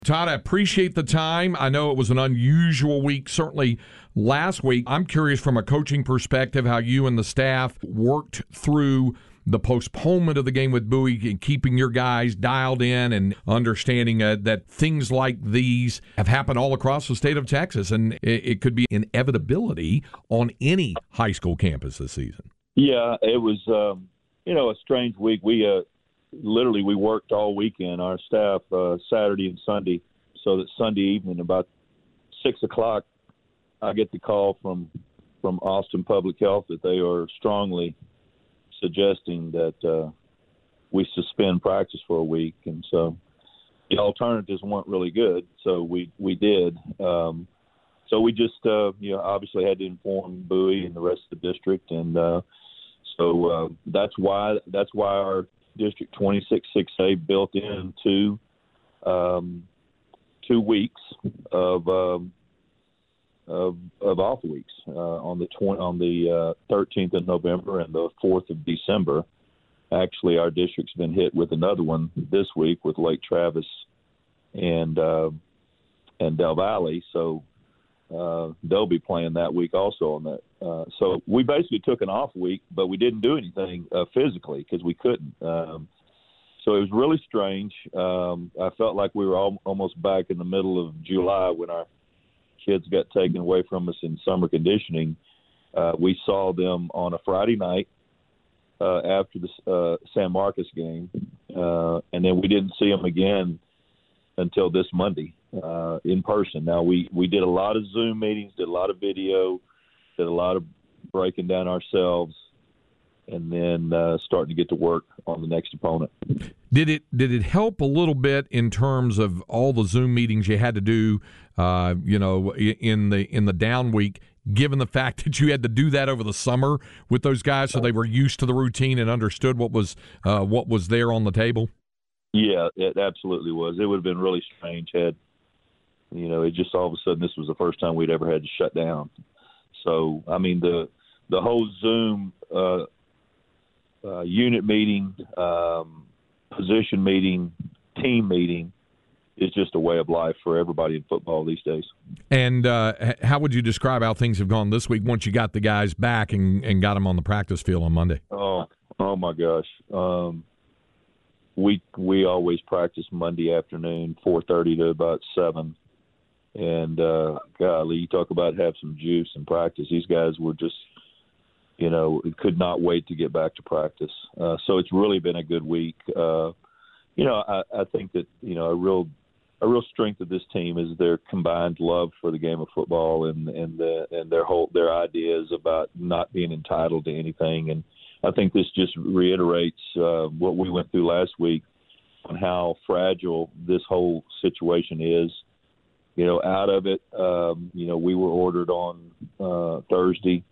Todd, I appreciate the time. I know it was an unusual week, certainly last week. I'm curious from a coaching perspective how you and the staff worked through the postponement of the game with Bowie and keeping your guys dialed in and understanding that things like these have happened all across the state of Texas, and it could be inevitability on any high school campus this season. Yeah, it was, a strange week. We worked all weekend, our staff, Saturday and Sunday, so that Sunday evening about 6 o'clock, I get the call from Austin Public Health that they are strongly suggesting that we suspend practice for a week. And so the alternatives weren't really good, so we did. So we just, obviously had to inform Bowie and the rest of the district, and so that's why our District 26-6A built in two weeks of off weeks on the 13th of November and the 4th of December. Actually, our district's been hit with another one this week with Lake Travis and Del Valle, so they'll be playing that week also on that. So we basically took an off week, but we didn't do anything physically because we couldn't. So it was really strange. I felt like we were almost back in the middle of July when our kids got taken away from us in summer conditioning. We saw them on a Friday night after the San Marcos game, and then we didn't see them again until this Monday in person. Now, we did a lot of Zoom meetings, did a lot of video, did a lot of breaking down ourselves, and then starting to get to work on the next opponent. Did it help a little bit in terms of all the Zoom meetings you had to do, in the down week, given the fact that you had to do that over the summer with those guys, so they were used to the routine and understood what was there on the table? Yeah, it absolutely was. It would have been really strange had, it just all of a sudden this was the first time we'd ever had to shut down. So, I mean, the whole Zoom unit meeting, position meeting, team meeting is just a way of life for everybody in football these days. And how would you describe how things have gone this week once you got the guys back and got them on the practice field on Monday? Oh my gosh. We always practice Monday afternoon, 4:30 to about 7. And, golly, you talk about have some juice in practice. These guys were just, could not wait to get back to practice. So it's really been a good week. I think that, a real strength of this team is their combined love for the game of football and their ideas about not being entitled to anything. And I think this just reiterates what we went through last week on how fragile this whole situation is. Out of it, we were ordered on Thursday.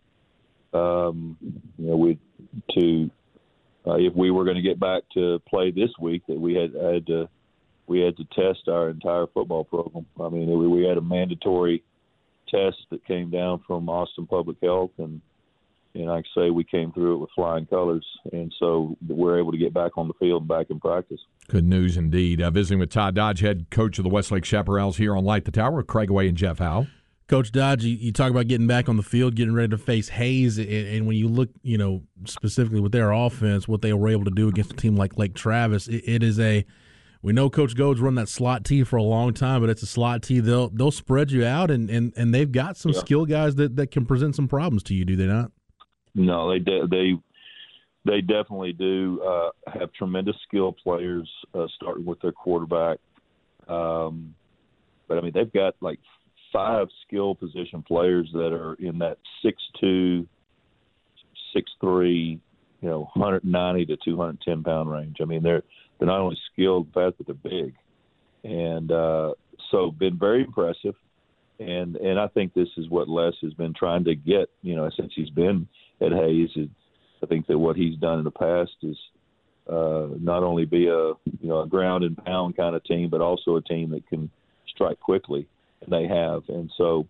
If we were going to get back to play this week, that we had to test our entire football program. I mean, we had a mandatory test that came down from Austin Public Health, and like I say, we came through it with flying colors, and so we're able to get back on the field and back in practice. Good news indeed. Visiting with Todd Dodge, head coach of the Westlake Chaparrals here on Light the Tower with Craig Way and Jeff Howe. Coach Dodge, you talk about getting back on the field, getting ready to face Hayes, and when you look, specifically with their offense, what they were able to do against a team like Lake Travis, it is we know Coach Goad's run that slot T for a long time, but it's a slot T. They'll spread you out, and they've got some skill guys that can present some problems to you, do they not? No, they definitely do have tremendous skill players, starting with their quarterback. But I mean, they've got like 5 skill position players that are in that 6'2", 6'3", 190 to 210 pound range. I mean, they're not only skilled, fast, but they're big, and so been very impressive. And I think this is what Les has been trying to get, since he's been at Hayes. I think that what he's done in the past is not only be a ground and pound kind of team, but also a team that can strike quickly, and they have. And so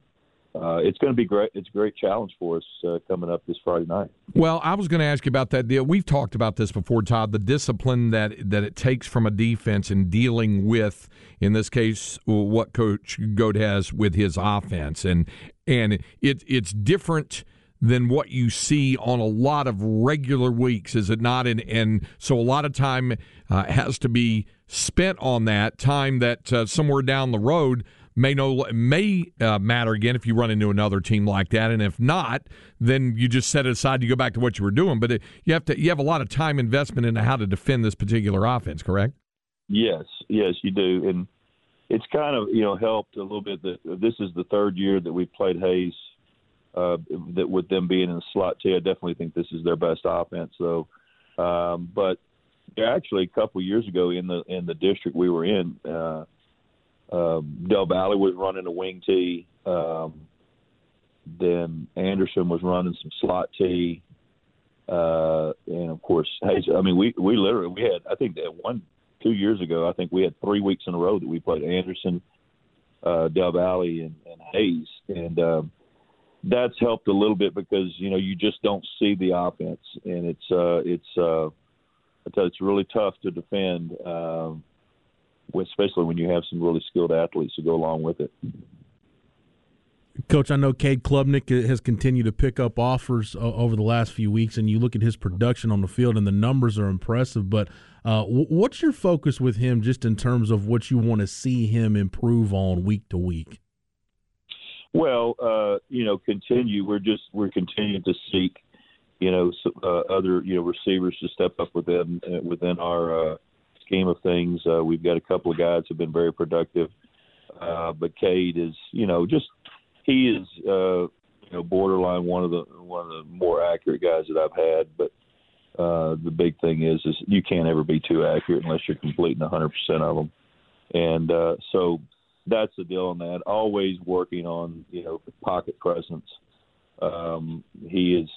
it's going to be great. It's a great challenge for us coming up this Friday night. Well, I was going to ask you about that deal. We've talked about this before, Todd, the discipline that it takes from a defense in dealing with, in this case, what Coach Goat has with his offense. And it's different than what you see on a lot of regular weeks, is it not? And so a lot of time has to be spent on that, time that somewhere down the road may matter again if you run into another team like that, and if not, then you just set it aside. You go back to what you were doing. But you have a lot of time investment into how to defend this particular offense. Correct? Yes, you do, and it's kind of helped a little bit that this is the third year that we've played Hayes. That with them being in the slot T, I definitely think this is their best offense, though. But actually, a couple of years ago in the district we were in. Del Valle was running a wing T. Then Anderson was running some slot T. And, of course, Hayes. I mean, we had, I think that 2 years ago, I think we had 3 weeks in a row that we played Anderson, Del Valle, and Hayes. And that's helped a little bit because, you just don't see the offense. And it's really tough to defend, especially when you have some really skilled athletes to go along with it. Coach, I know Cade Klubnik has continued to pick up offers over the last few weeks, and you look at his production on the field, and the numbers are impressive. But what's your focus with him just in terms of what you want to see him improve on week to week? Well, continue. We're continuing to seek, other, receivers to step up within our scheme of things. We've got a couple of guys who've been very productive, but Cade is, he is, borderline one of the more accurate guys that I've had. But the big thing is you can't ever be too accurate unless you're completing 100% of them, and so. That's the deal on that. Always working on, pocket presence. He is,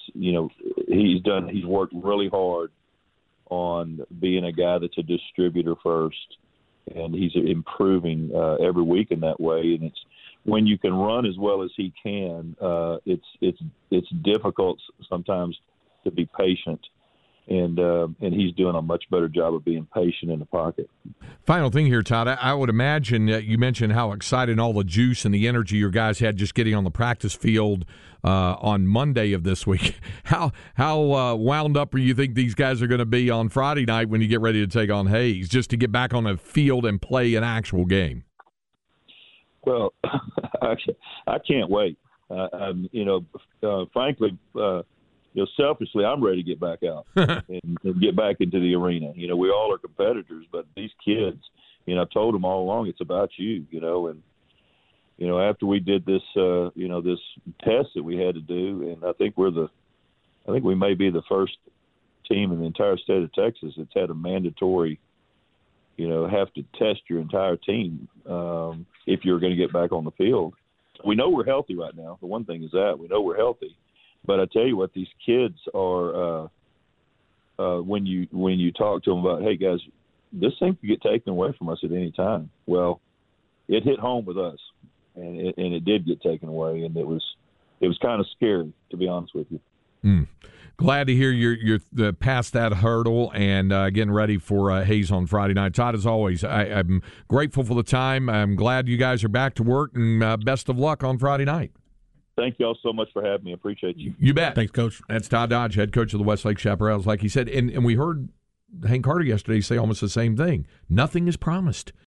he's worked really hard on being a guy that's a distributor first, and he's improving every week in that way. And it's when you can run as well as he can, it's difficult sometimes to be patient. And he's doing a much better job of being patient in the pocket. Final thing here, Todd. I would imagine you mentioned how excited all the juice and the energy your guys had just getting on the practice field on Monday of this week. How wound up do you think these guys are going to be on Friday night when you get ready to take on Hayes, just to get back on the field and play an actual game? Well, I can't wait. Frankly. Selfishly, I'm ready to get back out and get back into the arena. We all are competitors, but these kids, I've told them all along, it's about you, and, after we did this, this test that we had to do, and I think we may be the first team in the entire state of Texas that's had a mandatory, have to test your entire team if you're going to get back on the field. We know we're healthy right now. The one thing is that we know we're healthy. But I tell you what, these kids are. When you talk to them about, hey guys, this thing could get taken away from us at any time. Well, it hit home with us, and it did get taken away, and it was kind of scary, to be honest with you. Glad to hear you're past that hurdle and getting ready for Hayes on Friday night. Todd, as always, I'm grateful for the time. I'm glad you guys are back to work, and best of luck on Friday night. Thank you all so much for having me. I appreciate you. You bet. Thanks, Coach. That's Todd Dodge, head coach of the Westlake Chaparrals, like he said. And we heard Hank Carter yesterday say almost the same thing. Nothing is promised.